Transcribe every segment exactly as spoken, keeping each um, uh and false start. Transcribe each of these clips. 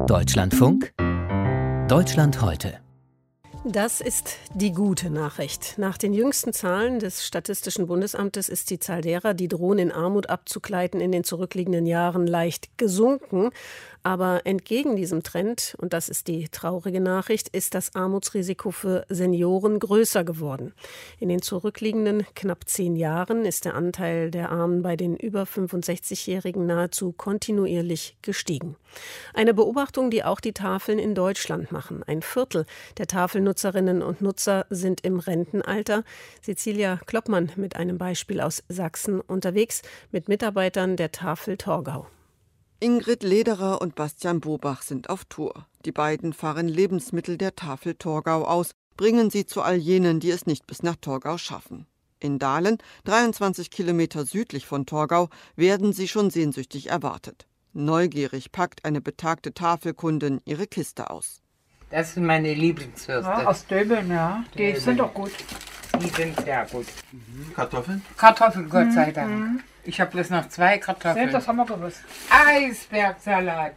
Deutschlandfunk Deutschland heute. Das ist die gute Nachricht. Nach den jüngsten Zahlen des Statistischen Bundesamtes ist die Zahl derer, die drohen, in Armut abzugleiten, in den zurückliegenden Jahren leicht gesunken. Aber entgegen diesem Trend, und das ist die traurige Nachricht, ist das Armutsrisiko für Senioren größer geworden. In den zurückliegenden knapp zehn Jahren ist der Anteil der Armen bei den über fünfundsechzigjährigen nahezu kontinuierlich gestiegen. Eine Beobachtung, die auch die Tafeln in Deutschland machen. Ein Viertel der Tafelnutzerinnen und Nutzer sind im Rentenalter. Cecilia Kloppmann mit einem Beispiel aus Sachsen unterwegs mit Mitarbeitern der Tafel Torgau. Ingrid Lederer und Bastian Bobach sind auf Tour. Die beiden fahren Lebensmittel der Tafel Torgau aus, bringen sie zu all jenen, die es nicht bis nach Torgau schaffen. In Dahlen, dreiundzwanzig Kilometer südlich von Torgau, werden sie schon sehnsüchtig erwartet. Neugierig packt eine betagte Tafelkundin ihre Kiste aus. Das sind meine Lieblingswürste. Ja, aus Döbeln, ja. Die Döbeln. sind doch gut. Die sind sehr gut. Mhm. Kartoffeln? Kartoffeln, Gott sei Mhm. Dank. Ich habe bloß noch zwei Kartoffeln. Ja, das haben wir gewusst. Eisbergsalat.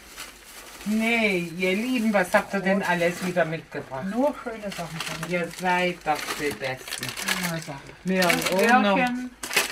Nee, ihr Lieben, was habt ihr denn alles wieder mitgebracht? Nur schöne Sachen. Ihr seid doch die Besten. Ja, Sachen. Mehr und noch. Bärchen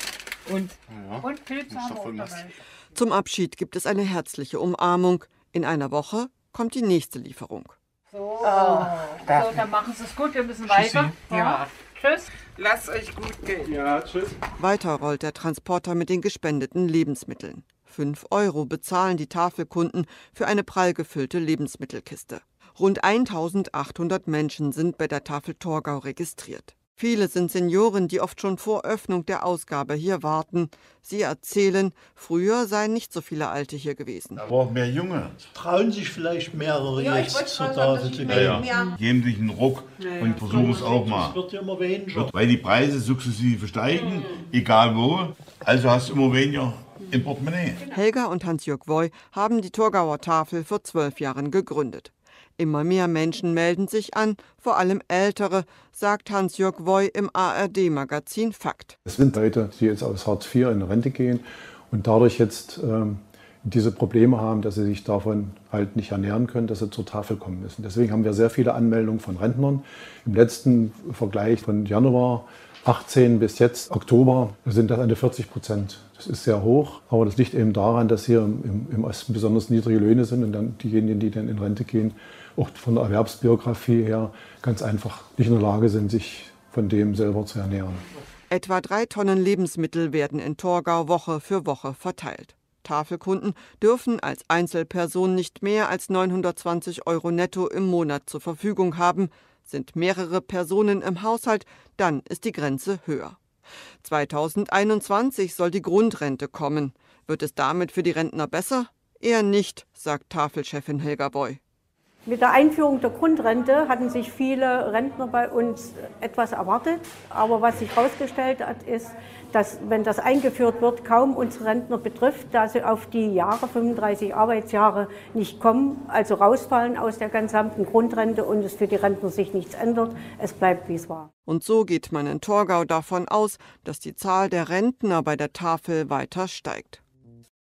Und und Pilze haben wir auch dabei. Zum Abschied gibt es eine herzliche Umarmung. In einer Woche kommt die nächste Lieferung. So, Oh, so, darf dann machen Sie es gut. Wir müssen weiter. Ja. Tschüss. lasst euch gut gehen. Ja, tschüss. Weiter rollt der Transporter mit den gespendeten Lebensmitteln. Fünf Euro bezahlen die Tafelkunden für eine prall gefüllte Lebensmittelkiste. Rund eintausendachthundert Menschen sind bei der Tafel Torgau registriert. Viele sind Senioren, die oft schon vor Öffnung der Ausgabe hier warten. Sie erzählen, früher seien nicht so viele Alte hier gewesen. Aber auch mehr Junge. Trauen sich vielleicht mehrere Ja, ich jetzt wollte zur gerade sagen, Tafel dass zu ich gehen. mehr- Ja, ja. Geben sich einen Ruck und versuchen es auch Es mal. wird ja immer weniger. Weil die Preise sukzessive steigen, egal wo. Also hast du immer weniger im Portemonnaie. Helga und Hans-Jörg Woy haben die Torgauer Tafel vor zwölf Jahren gegründet. Immer mehr Menschen melden sich an, vor allem Ältere, sagt Hans-Jörg Woy im A R D-Magazin Fakt. Es sind Leute, die jetzt aus Hartz vier in Rente gehen und dadurch jetzt ähm, diese Probleme haben, dass sie sich davon halt nicht ernähren können, dass sie zur Tafel kommen müssen. Deswegen haben wir sehr viele Anmeldungen von Rentnern. Im letzten Vergleich von Januar achtzehn bis jetzt Oktober sind das eine vierzig Prozent. Das ist sehr hoch, aber das liegt eben daran, dass hier im, im Osten besonders niedrige Löhne sind und dann diejenigen, die dann in Rente gehen, auch von der Erwerbsbiografie her ganz einfach nicht in der Lage sind, sich von dem selber zu ernähren. Etwa drei Tonnen Lebensmittel werden in Torgau Woche für Woche verteilt. Tafelkunden dürfen als Einzelperson nicht mehr als neunhundertzwanzig Euro netto im Monat zur Verfügung haben. Sind mehrere Personen im Haushalt, dann ist die Grenze höher. zweitausendeinundzwanzig soll die Grundrente kommen. Wird es damit für die Rentner besser? Eher nicht, sagt Tafelchefin Helga Woy. Mit der Einführung der Grundrente hatten sich viele Rentner bei uns etwas erwartet. Aber was sich herausgestellt hat, ist, dass, wenn das eingeführt wird, kaum unsere Rentner betrifft, da sie auf die Jahre, fünfunddreißig Arbeitsjahre nicht kommen, also rausfallen aus der gesamten Grundrente und es für die Rentner sich nichts ändert. Es bleibt, wie es war. Und so geht man in Torgau davon aus, dass die Zahl der Rentner bei der Tafel weiter steigt.